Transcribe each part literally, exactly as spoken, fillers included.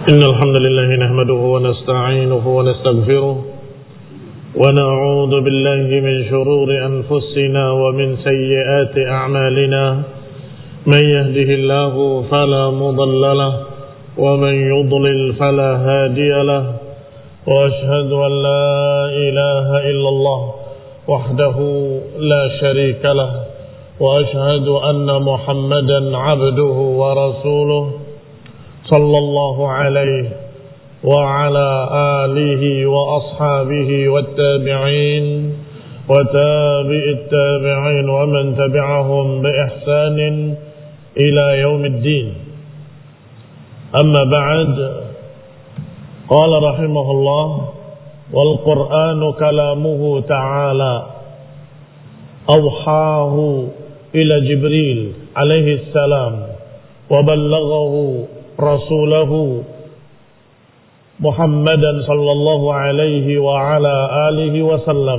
إن الحمد لله نحمده ونستعينه ونستغفره ونعوذ بالله من شرور أنفسنا ومن سيئات أعمالنا من يهده الله فلا مضل له ومن يضلل فلا هادي له وأشهد أن لا إله إلا الله وحده لا شريك له وأشهد أن محمدا عبده ورسوله صلى الله عليه وعلى آله وأصحابه والتابعين وتابع التابعين ومن تبعهم بإحسان إلى يوم الدين. أما بعد، قال رحمه الله: والقرآن كلامه تعالى أوحاه إلى جبريل عليه السلام وبلغه رسوله محمدا صلى الله عليه وعلى آله وسلم،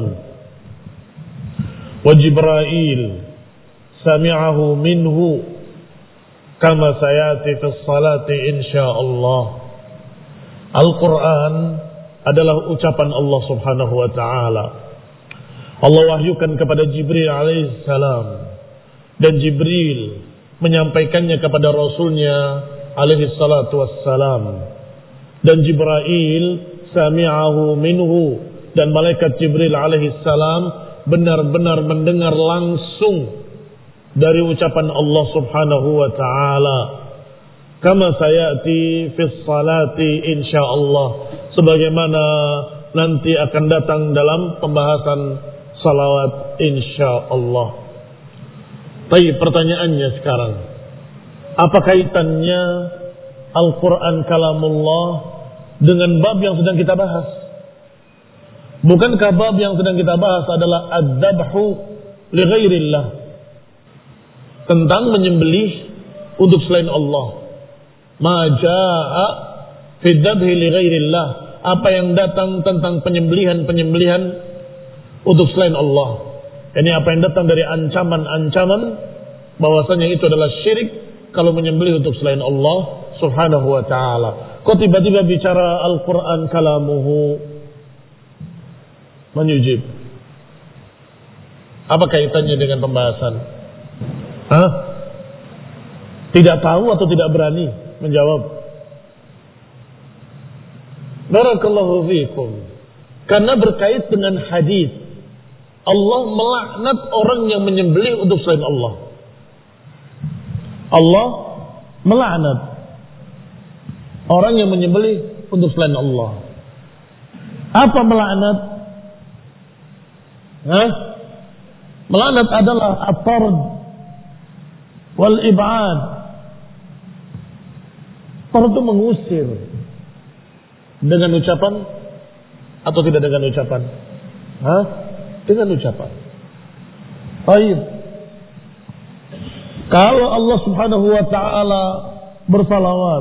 وجبرائيل سمعه منه كما سيأتي في الصلاة إن شاء الله. Al-Quran adalah ucapan Allah subhanahu wa ta'ala. Allah wahyukan kepada Jibril alaihissalam, dan Jibril menyampaikannya kepada Rasulnya alaihi salatu wassalam, dan Jibril sami'ahu minhu, dan malaikat Jibril alaihi salam benar-benar mendengar langsung dari ucapan Allah subhanahu wa ta'ala. Kama sayati fis salati insyaallah, sebagaimana nanti akan datang dalam pembahasan salawat insyaallah. Baik, pertanyaannya sekarang, apa kaitannya Al-Quran kalamullah dengan bab yang sedang kita bahas? Bukankah bab yang sedang kita bahas adalah ad-dabhu li ghairillah, tentang menyembelih untuk selain Allah? Ma jaa fi dzabhi li ghairillah, apa yang datang tentang penyembelihan-penyembelihan untuk selain Allah. Ini apa yang datang dari ancaman-ancaman bahwasanya itu adalah syirik kalau menyembelih untuk selain Allah subhanahu wa ta'ala. Kok tiba-tiba bicara Al-Quran kalamuhu? Menyujib. Apa kaitannya dengan pembahasan? Hah? Tidak tahu atau tidak berani menjawab? Barakallahu fiikum. Karena berkait dengan hadis Allah melaknat orang yang menyembelih untuk selain Allah. Allah melaknat orang yang menyembelih untuk selain Allah. Apa melaknat? Hah? Melaknat adalah at-tard wal ib'ad. Tard itu mengusir dengan ucapan atau tidak dengan ucapan? Hah? Dengan ucapan. Baik. Kalau Allah subhanahu wa ta'ala bersalawat,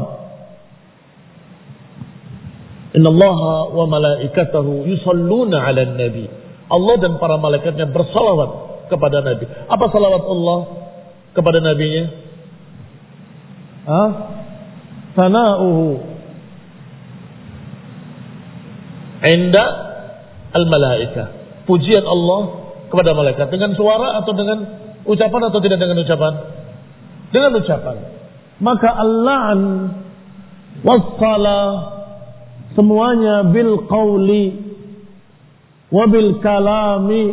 innallaha wa malaikatahu yusalluna ala nabi, Allah dan para malaikatnya bersalawat kepada Nabi. Apa salawat Allah kepada nabinya? Ah, sana'uhu inda al-malaikah, pujian Allah kepada malaikat dengan suara atau dengan ucapan atau tidak dengan ucapan? Dengan ucapan. Maka al-la'n was-salah semuanya bil qawli wa bil kalami.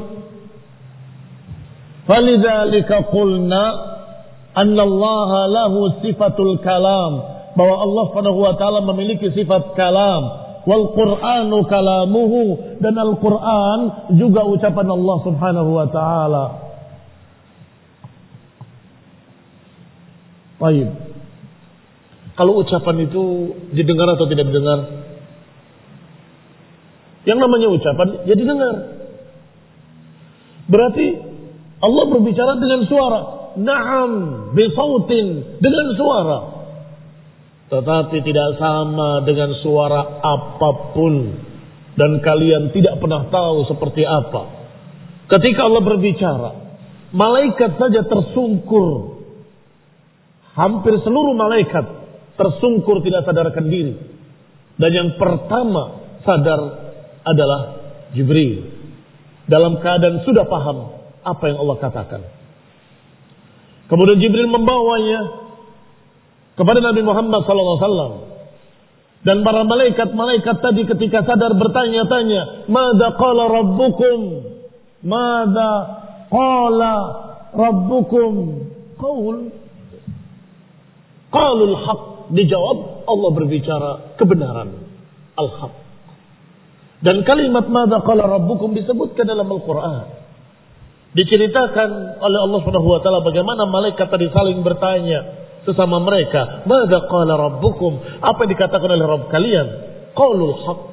Falidzalika qulna anna Allah lahu sifatul kalam, bahwa Allah Subhanahu wa taala memiliki sifat kalam. Wal Qur'anu kalamuhu, dan Al-Quran juga ucapan Allah subhanahu wa ta'ala. Baik. Kalau ucapan itu didengar atau tidak didengar? Yang namanya ucapan ya didengar. Berarti Allah berbicara dengan suara. Na'am, bisautin, dengan suara. Tetapi tidak sama dengan suara apapun, dan kalian tidak pernah tahu seperti apa. Ketika Allah berbicara, malaikat saja tersungkur. Hampir seluruh malaikat tersungkur tidak sadarkan diri Dan yang pertama sadar adalah Jibril. Dalam keadaan sudah paham apa yang Allah katakan. Kemudian Jibril membawanya kepada Nabi Muhammad sallallahu alaihi wasallam. Dan para malaikat-malaikat tadi ketika sadar bertanya-tanya, "Mada qala rabbukum? Mada qala rabbukum?" Qaul Qalul haq. Dijawab, Allah berbicara kebenaran. Al-haq. Dan kalimat mada qala rabbukum disebutkan dalam Al-Quran. Diceritakan oleh Allah Subhanahu wa taala bagaimana malaikat tadi saling bertanya sesama mereka, "Mada qala rabbukum?" Apa yang dikatakan oleh Rabb kalian? Qaulul haqq.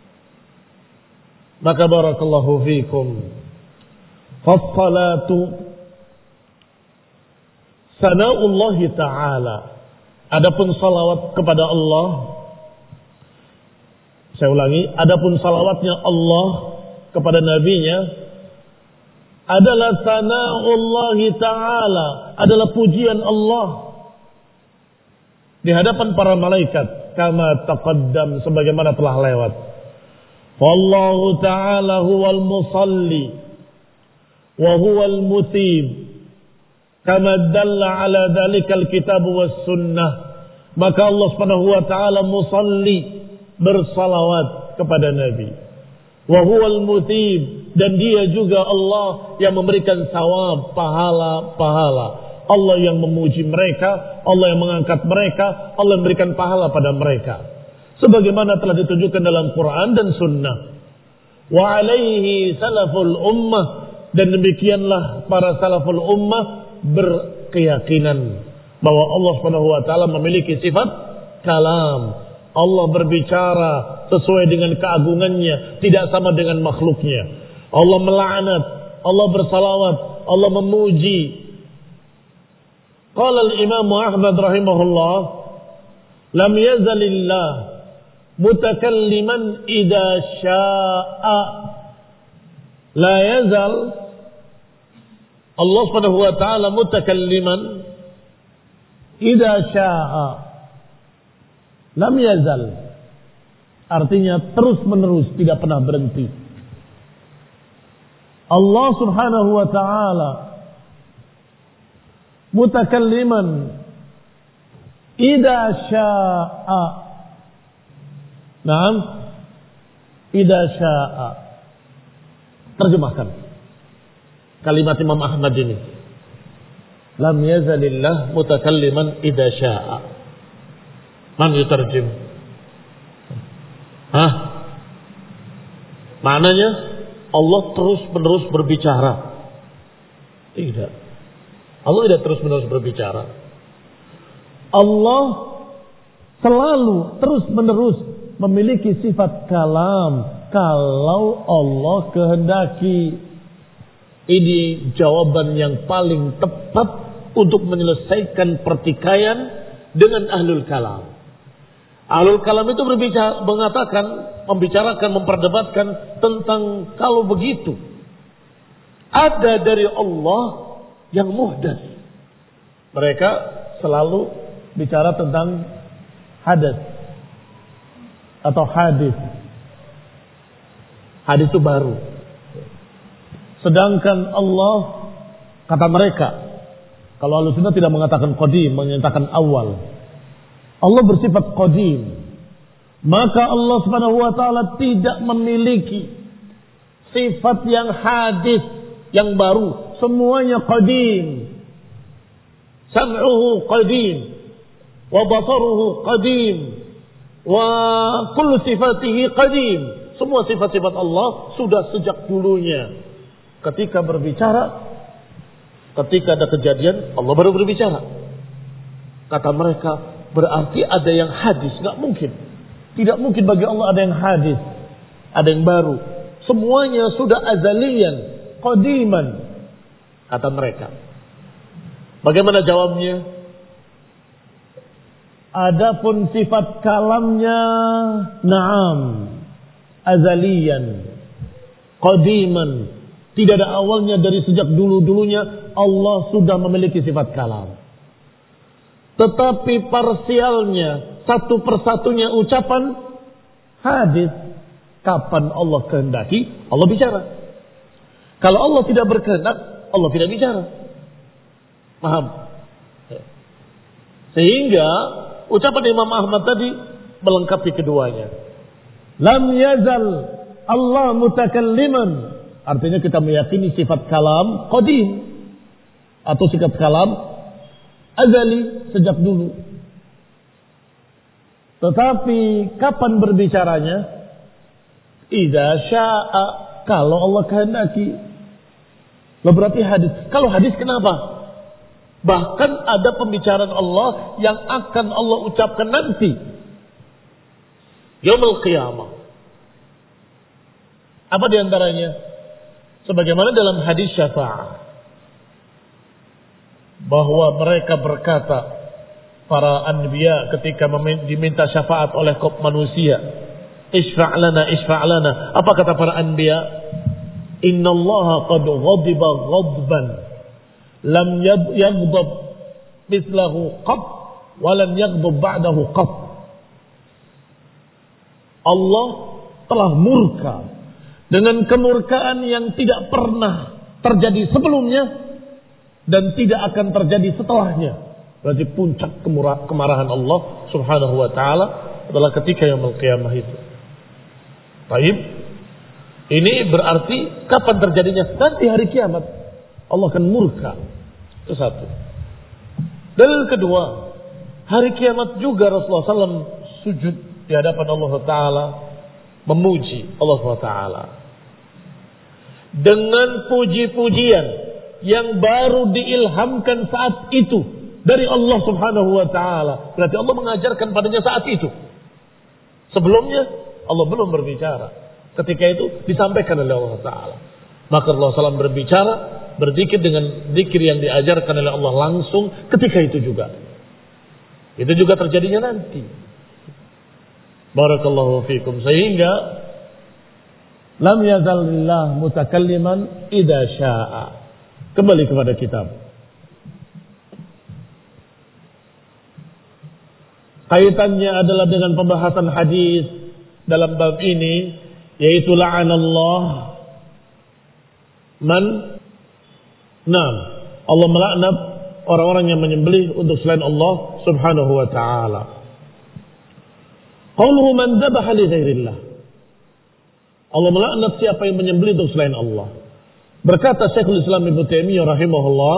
Maka barakallahu fikum. Fas-salatu sana'ullah ta'ala. Adapun salawat kepada Allah, saya ulangi, adapun salawatnya Allah kepada nabinya adalah sana'ullah ta'ala, adalah pujian Allah di hadapan para malaikat, kama taqaddam, sebagaimana telah lewat. Wallahu ta'ala huwal musalli wa huwal mutib kama dalla ala dhalikal kitab was sunnah. Maka Allah Subhanahu wa taala musalli, bersalawat kepada Nabi. Wa huwal mutib, dan dia juga Allah yang memberikan sawab, pahala-pahala. Allah yang memuji mereka, Allah yang mengangkat mereka, Allah yang memberikan pahala pada mereka. Sebagaimana telah ditunjukkan dalam Quran dan Sunnah. Wa alaihi salaful ummah, dan demikianlah para salaful ummah berkeyakinan bahwa Allah Subhanahu wa taala memiliki sifat kalam. Allah berbicara sesuai dengan keagungannya, tidak sama dengan makhluknya. Allah melaknat, Allah bersalawat, Allah memuji. Qala al-Imam Ahmad rahimahullah, lam yazalillah mutakalliman idza syaa'a. La yazal Allah Subhanahu wa taala mutakalliman idza syaa'a. Lam yazal, artinya terus menerus, tidak pernah berhenti. Allah Subhanahu wa taala mutakalliman idza syaa'a. Naam, idza syaa'a. Terjemahkan kalimat Imam Ahmad ini. Lam yazalillah mutakalliman idza syaa'a. Man yutarjim? Hah? Maknanya Allah terus menerus berbicara? Tidak. Allah tidak terus menerus berbicara. Allah selalu terus menerus memiliki sifat kalam kalau Allah kehendaki. Ini jawaban yang paling tepat untuk menyelesaikan pertikaian dengan ahlul kalam. Ahlul kalam itu berbicara, mengatakan, membicarakan, memperdebatkan tentang kalau begitu ada dari Allah yang muhdas. Mereka selalu bicara tentang hadas atau hadis. Hadis itu baru. Sedangkan Allah, kata mereka, kalau Ahlussunnah tidak mengatakan qadim, menyatakan awal. Allah bersifat qadim. Maka Allah Subhanahu wa taala tidak memiliki sifat yang hadis, yang baru. Semuanya qadim. Sam'uhu qadim, wa basaruhu qadim, wa kullu sifatihi qadim. Semua sifat-sifat Allah sudah sejak dulunya. Ketika berbicara, ketika ada kejadian, Allah baru berbicara. Kata mereka, berarti ada yang hadis. Nggak mungkin. Tidak mungkin bagi Allah ada yang hadis, ada yang baru. Semuanya sudah azalian, qadiman, kata mereka. Bagaimana jawabnya? Adapun sifat kalamnya, na'am, azalian, qadiman, tidak ada awalnya, dari sejak dulu-dulunya Allah sudah memiliki sifat kalam. Tetapi parsialnya, satu persatunya ucapan, Hadis, kapan Allah kehendaki, Allah bicara. Kalau Allah tidak berkehendak, Allah tidak bicara. Paham? Sehingga ucapan Imam Ahmad tadi melengkapi keduanya. Lam yazal Allah mutakalliman. Artinya kita meyakini sifat kalam qadim. Atau sifat kalam azali, sejak dulu. Tetapi kapan berbicaranya? Idza sya'a, kalau Allah kehendaki. Loh, berarti hadis. Kalau hadis kenapa? Bahkan ada pembicaraan Allah yang akan Allah ucapkan nanti. Yaumul qiyamah. Apa diantaranya? Sebagaimana dalam hadis syafa'ah. Bahwa mereka berkata, para anbiya ketika diminta syafaat oleh kaum manusia, isfa' lana, isfa' lana. Apa kata para anbiya? Inna Allah qad ghadiba ghadban lam yaghdab mislahu qat wa lam yaghdab ba'dahu qat. Allah telah murka dengan kemurkaan yang tidak pernah terjadi sebelumnya dan tidak akan terjadi setelahnya. Berarti puncak kemarahan Allah Subhanahu wa taala adalah ketika yaumul qiyamah itu. Baik. Ini berarti kapan terjadinya? Nanti hari kiamat. Allah akan murka. Itu satu. Dalil kedua, hari kiamat juga Rasulullah shallallahu alaihi wasallam sujud di hadapan Allah Taala, memuji Allah Subhanahu wa taala dengan puji-pujian yang baru diilhamkan saat itu dari Allah Subhanahu wa taala. Berarti Allah mengajarkan padanya saat itu. Sebelumnya Allah belum berbicara. Ketika itu disampaikan oleh Allah Taala. Maka Rasulullah shallallahu alaihi wasallam berbicara, berzikir dengan zikir yang diajarkan oleh Allah langsung ketika itu juga. Itu juga terjadinya nanti. Barakallahu fikum. Sehingga lam yazalillah mutakalliman idza syaa. Kembali kepada kitab. Kaitannya adalah dengan pembahasan hadis dalam bab ini, yaitu la'anallah man nam. Allah melaknat orang-orang yang menyembelih untuk selain Allah Subhanahu wa taala. Qauluhu man dhabaha li ghairillah. Allah melaknat siapa yang menyembelih untuk selain Allah. Berkata Syekhul Islam Ibnu Taimiyah rahimahullah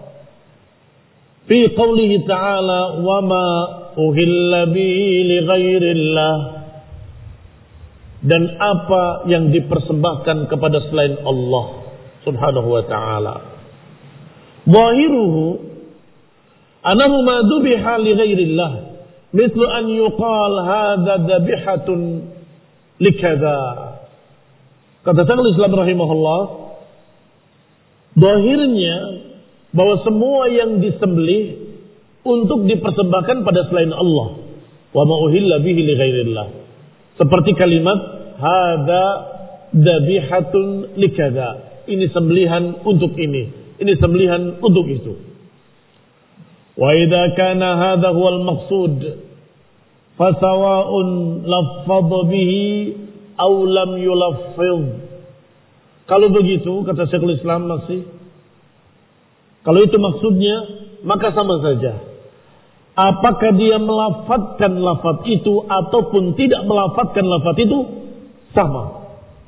fi qaulihi ta'ala wa ma uhilla bihi li ghairillah, dan apa yang dipersembahkan kepada selain Allah Subhanahu wa taala. Zahiruhu annahu ma dhubiha li ghairillah mithlu an yuqal hadza dhabihatun likadza. Kata Syekhul Islam rahimahullah, zahirnya bahwa semua yang disembelih untuk dipersembahkan pada selain Allah. Wa ma uhilla bihi li ghairillah. Seperti kalimat hadza dhabihatun likadza. Ini sembelihan untuk ini, ini sembelihan untuk itu. Wa idza kana hadza huwal maqsud fa sawa'un laffadha bihi aw lam yulaffidh. Kalau begitu kata Syekhul Islam masih, kalau itu maksudnya maka sama saja. Apakah dia melafadzkan lafaz itu ataupun tidak melafadzkan lafaz itu, sama.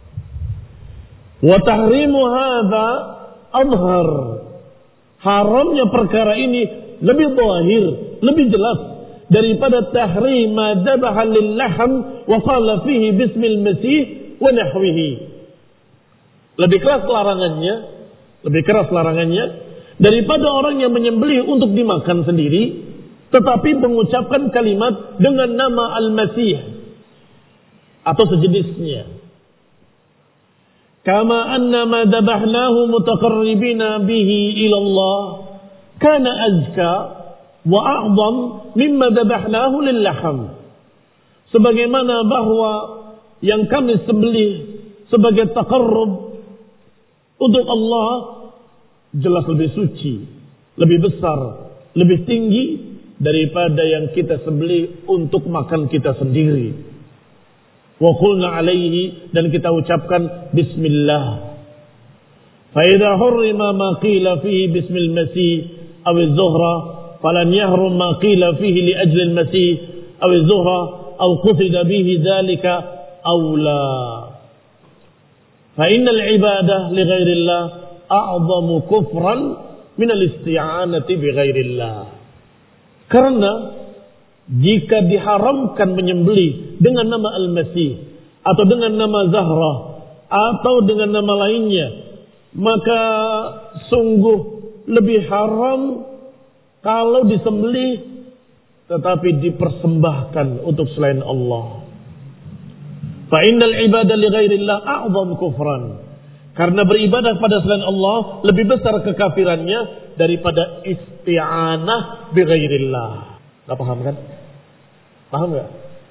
Wa tahrimu hadza adhar. Haramnya perkara ini lebih zahir, lebih jelas daripada tahrim ma dhabaha lil lahm wa qala fihi bismil masih wa nahwihi. Lebih keras larangannya, lebih keras larangannya daripada orang yang menyembelih untuk dimakan sendiri tetapi mengucapkan kalimat dengan nama Al-Masih atau sejenisnya. Kama anna ma dabahnahu mutaqarribina bihi ila Allah kana azka wa a'zam mimma dabahnahu lil-lahm. Sebagaimana bahwa yang kami sembelih sebagai taqarrub untuk Allah jelas lebih suci, lebih besar, lebih tinggi daripada yang kita sembelih untuk makan kita sendiri. wa qulna alaihi, dan kita ucapkan bismillah. Fa idza hurrima ma qila fihi bismil masih aw az-zuhra falan yahrum ma qila fihi li ajli al-masih aw az-zuhra aw qusida bihi dhalika aula. Fa innal ibadah li ghairillah a'zamu kufran min al-isti'anati bi ghairillah. Karena jika diharamkan menyembelih dengan nama Al-Masih atau dengan nama Zahra atau dengan nama lainnya, maka sungguh lebih haram kalau disembelih tetapi dipersembahkan untuk selain Allah. Fa innal ibadah li ghairillah a'zam kufran. Karena beribadah pada selain Allah lebih besar kekafirannya daripada isti'anah bi ghairillah. Enggak paham kan? Paham enggak?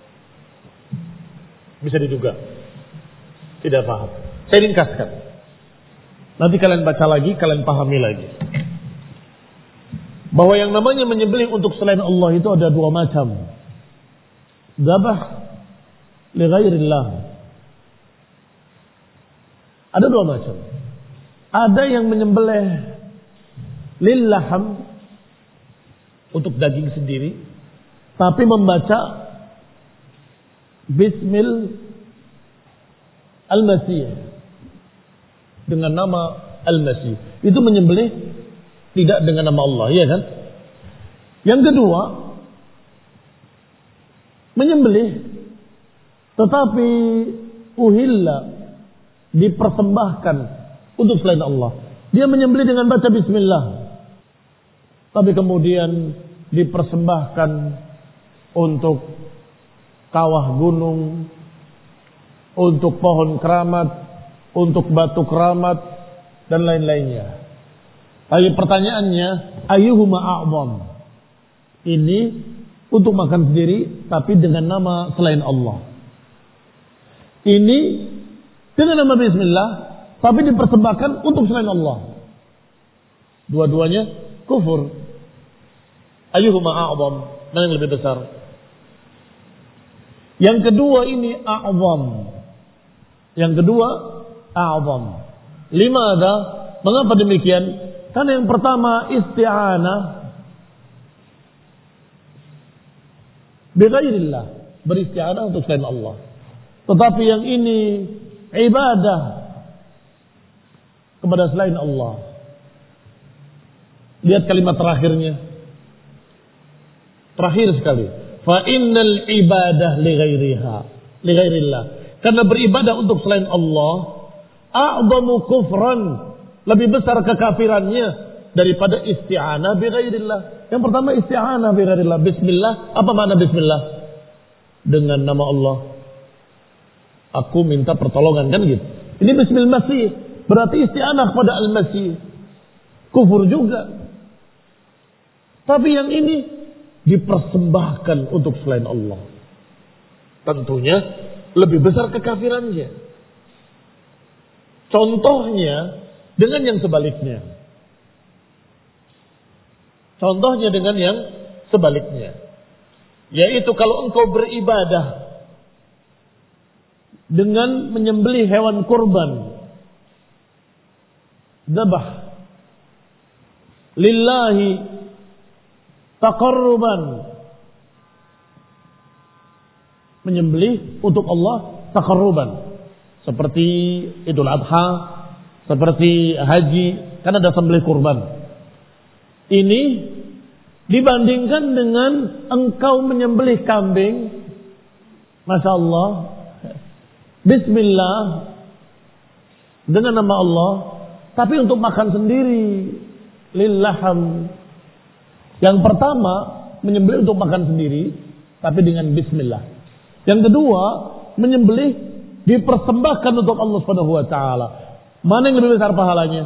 Bisa diduga. Tidak paham. Saya ringkaskan. Nanti kalian baca lagi, kalian pahami lagi. Bahwa yang namanya menyembelih untuk selain Allah itu ada dua macam. Dzabah li ghairillah. Ada dua macam. Ada yang menyembelih lillaham, untuk daging sendiri, tapi membaca bismil al-masih, dengan nama al-masih. Itu menyembelih tidak dengan nama Allah, iya kan? Yang kedua, menyembelih tetapi uhilla, dipersembahkan untuk selain Allah. Dia menyembelih dengan baca bismillah, tapi kemudian dipersembahkan untuk kawah gunung, untuk pohon keramat, untuk batu keramat, dan lain-lainnya. Tapi pertanyaannya, ayyuhuma a'zam? Ini untuk makan sendiri, tapi dengan nama selain Allah. Ini dengan nama bismillah, tapi dipersembahkan untuk selain Allah. Dua-duanya kufur. Ayyuhuma a'zam? Mana yang lebih besar? Yang kedua ini a'zam. Yang kedua a'zam. Limadha? Mengapa demikian? Karena yang pertama isti'anah bi ghairillah, beristi'anah untuk selain Allah. Tetapi yang ini ibadah kepada selain Allah. Lihat kalimat terakhirnya. Terakhir sekali. Fa innal ibadah li ghairiha, li ghairillah. Karena beribadah untuk selain Allah a'zamu kufran, lebih besar kekafirannya daripada isti'anah bi ghairillah. Yang pertama isti'anah bi ghairillah, bismillah. Apa makna bismillah? Dengan nama Allah aku minta pertolongan, kan gitu. Ini bismil masih, berarti isti'anah kepada al-masih. Kufur juga. Tapi yang ini dipersembahkan untuk selain Allah. Tentunya lebih besar kekafirannya. Contohnya dengan yang sebaliknya. Contohnya dengan yang sebaliknya. Yaitu kalau engkau beribadah dengan menyembelih hewan kurban, dzabah lillahi taqarruban, menyembelih untuk Allah taqarruban, seperti Idul Adha, seperti haji, kan ada sembelih kurban. Ini dibandingkan dengan engkau menyembelih kambing, masya Allah, bismillah, dengan nama Allah, tapi untuk makan sendiri, lillaham. Yang pertama menyembelih untuk makan sendiri, tapi dengan bismillah. Yang kedua menyembelih dipersembahkan untuk Allah Subhanahu wa taala. Mana yang lebih besar pahalanya?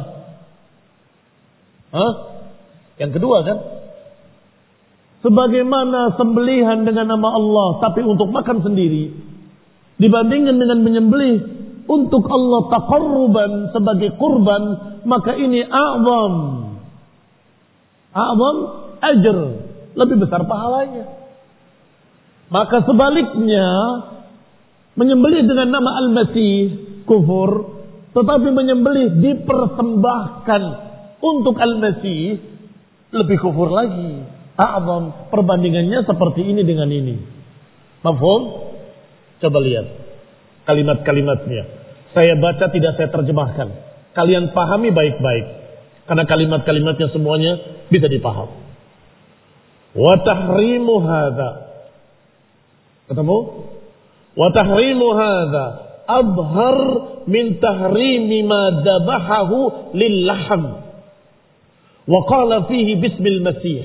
Hah? Yang kedua kan? Sebagaimana sembelihan dengan nama Allah tapi untuk makan sendiri, dibandingkan dengan menyembelih untuk Allah taqarruban sebagai kurban, maka ini a'zam. A'zam ajr, lebih besar pahalanya. Maka sebaliknya, menyembelih dengan nama Al-Masih kufur, tetapi menyembelih dipersembahkan untuk Al-Masih lebih kufur lagi. A'zam, perbandingannya seperti ini dengan ini. Mafhum? Coba lihat kalimat-kalimatnya. Saya baca, tidak saya terjemahkan. Kalian pahami baik-baik, karena kalimat-kalimatnya semuanya bisa dipaham. Wa tahrimu hadza. Ketemu? Wa tahrimu hadza abhar min tahrimi ma dabahahu lil lahm. Wa qala fihi bismil masih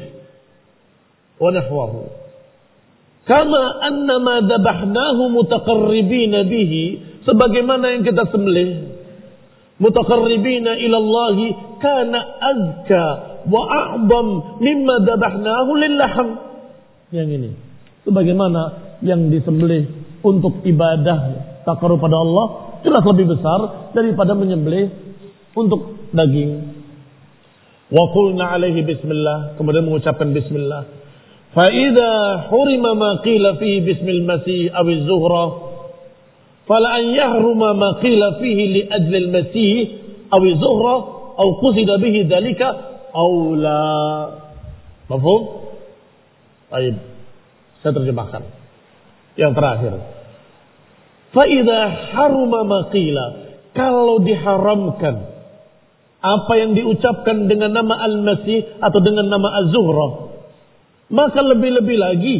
wa nahwahu. Kama anna ma dabahnahu mutaqarribina bihi, sebagaimana yang kita sembelih mutaqarribina ila Allah kana azka wa a'zam mimma dabahnahu lil lahm. Yang ini sebagaimana yang disembelih untuk ibadah taqarrub pada Allah jelas lebih besar daripada menyembelih untuk daging. Wa qulna alaihi bismillah, kemudian mengucapkan bismillah. Fa idza hurima ma qila fihi bismil masih aw az-zuhra fala an yahruma ma qila fihi li ajli al-masih aw az-zuhra aw qusida bihi dalika aw la. Mafhum? Baik. Saya terjemahkan. Yang terakhir. Fa idza haruma ma qila, kalau diharamkan apa yang diucapkan dengan nama Al-Masih atau dengan nama Az-Zuhra, maka lebih-lebih lagi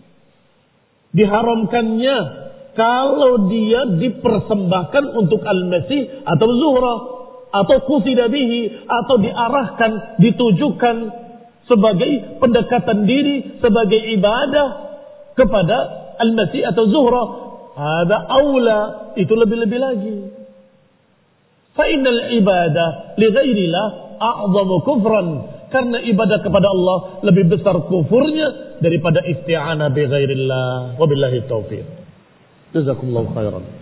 diharamkannya kalau dia dipersembahkan untuk Al-Masih atau Zuhra, atau qusida bihi, atau diarahkan, ditujukan sebagai pendekatan diri, sebagai ibadah kepada Al-Masih atau Zuhra. Ada aula, itu lebih-lebih lagi. Fa innal ibadah li ghairillah a'zamu kufran, karena ibadah kepada Allah lebih besar kufurnya daripada isti'anah bi ghairillah. Wabillahi taufiq. Jazakumullahu khairan.